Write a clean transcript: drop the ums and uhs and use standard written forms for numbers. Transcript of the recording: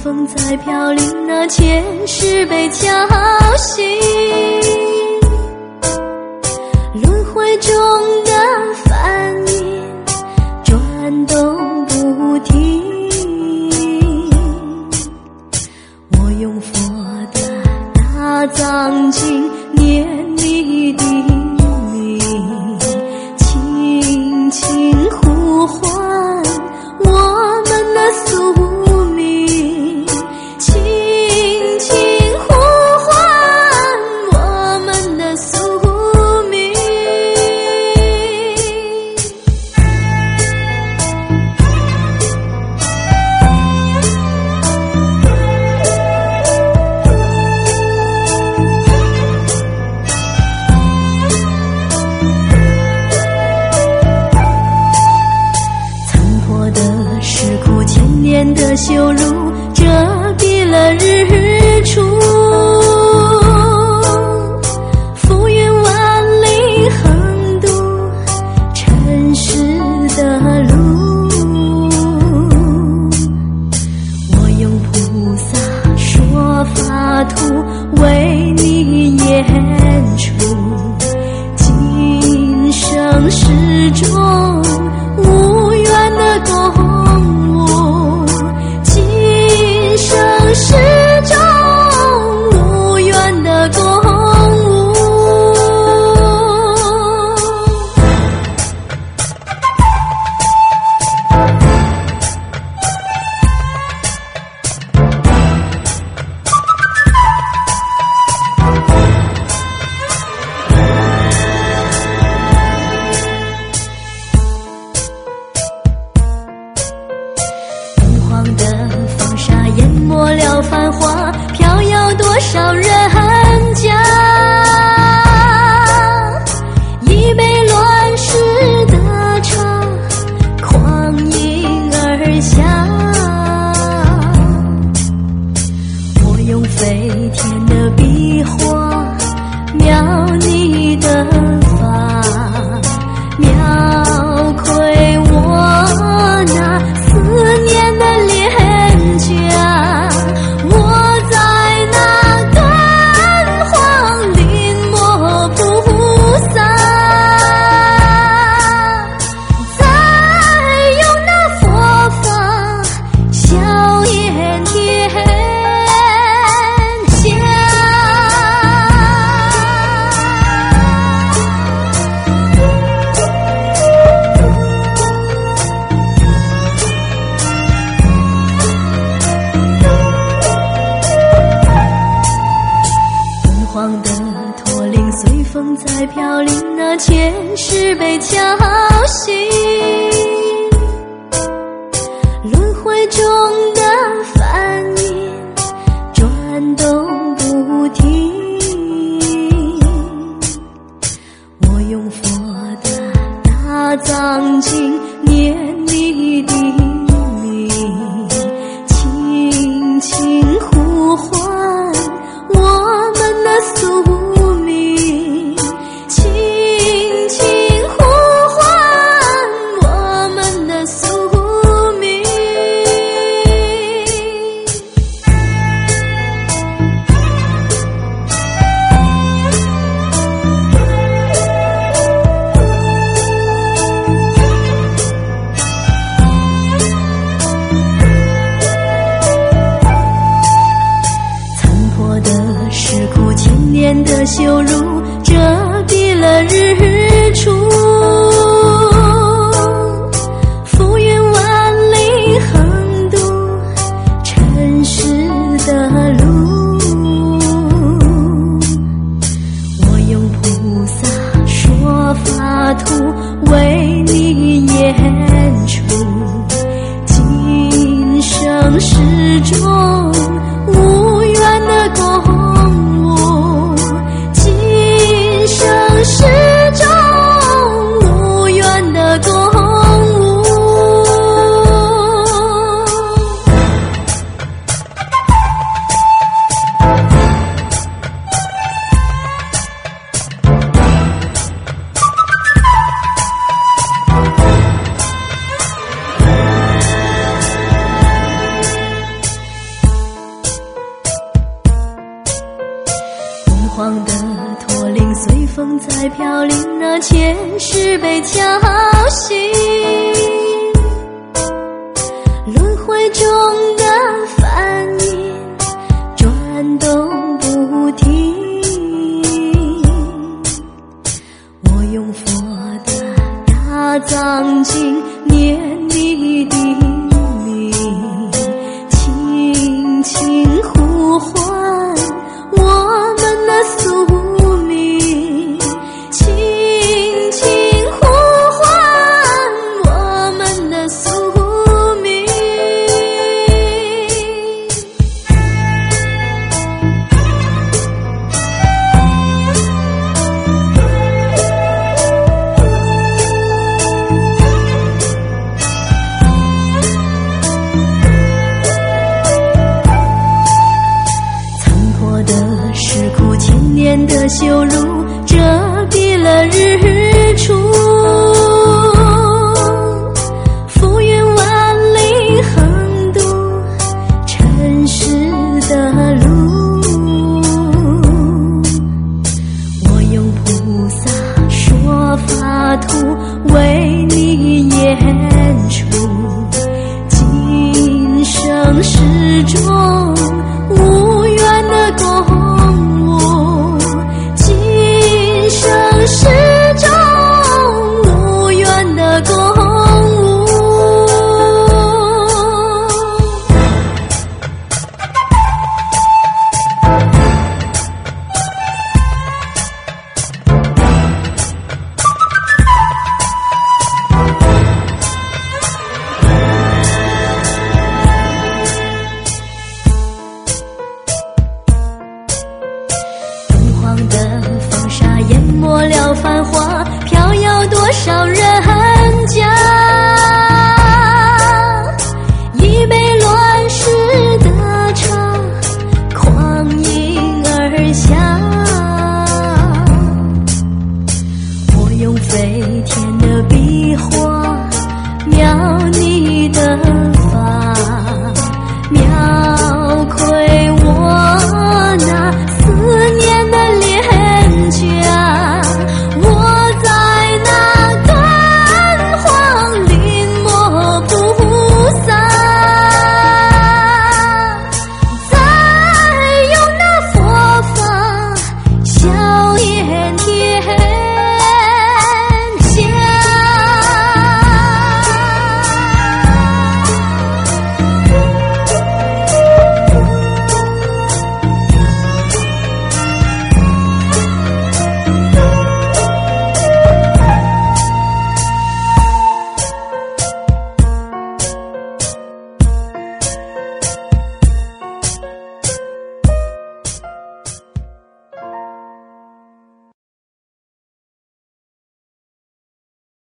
风在飘零，那前世被敲醒，轮回中的梵音转动不停。我用佛的大藏经念你的名，轻轻呼唤我们的宿命，轻轻呼唤我们的宿命。千年的羞辱遮蔽了日出，浮云万里横渡尘世的路。我用菩萨说法图为你演出，今生世中无缘的共始终无缘的共舞。疯狂的风沙淹没了繁华，飘摇多少人家，一杯乱世的茶狂饮而下。我用飞天的笔画描你的发，描绘我那思念的脸颊。我在那敦煌临摹菩萨，再用那佛法笑颜天下。疯狂的驼铃随风在飘零，那前世被敲醒，轮回中的梵音转动不停。我用佛的大藏经念你的名，轻轻呼唤我们的宿命，轻轻呼唤我们的宿命。是苦千年的羞辱遮蔽了日出，浮云万里横渡尘世的路。我用菩萨说法图为你演出，今生世中无缘的共始终无缘的共舞。 会敲醒轮回中的梵音，转动不停。我用佛的大藏经念你的名，轻轻呼唤我们的宿命，轻轻呼唤我们的宿命。残破的石窟，千年的羞辱，遮蔽了日出。浮云万里横渡尘世的路，我用菩萨说法图为你演出，今生世中无缘的共舞，今生世中无缘的共舞。敦煌的风沙淹没了繁华，飘摇多少人家。一杯乱世的茶，狂饮而下。我用飞天的笔画描你的发，描绘我那思念的脸颊。我在那敦煌临摹菩萨，再用那佛法笑颜天